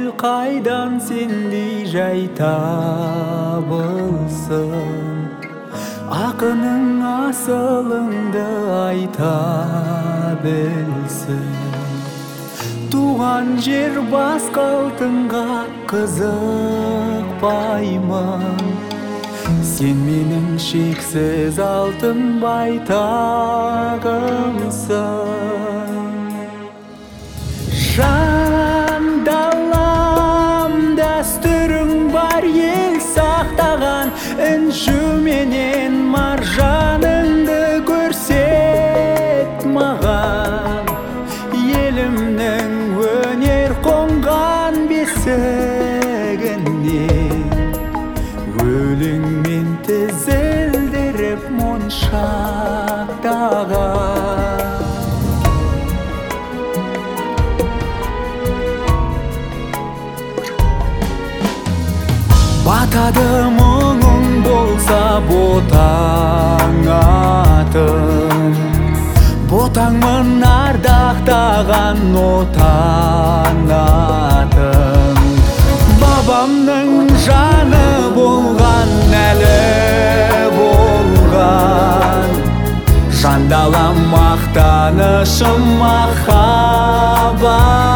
қайдан сендей жай табылсын. Ақының асылыңды айта білсін. Туған жер басқа алтынға қызықпаймын. Сен менің шексіз алтын байтағымсың. Жан далам дәстүрің бар ел сақтаған. Інжуменен маржаныңды көрсет маған. Елімнің өнер қонған бесігіне өлеңмен тізілдіріп моншақтаған. Батады мұңың болса ботаң атым. Ботаңмын ардақтаған отан атым. Бабамның жаны болған, әлі болған. Жандалам мақтанышым махаббат.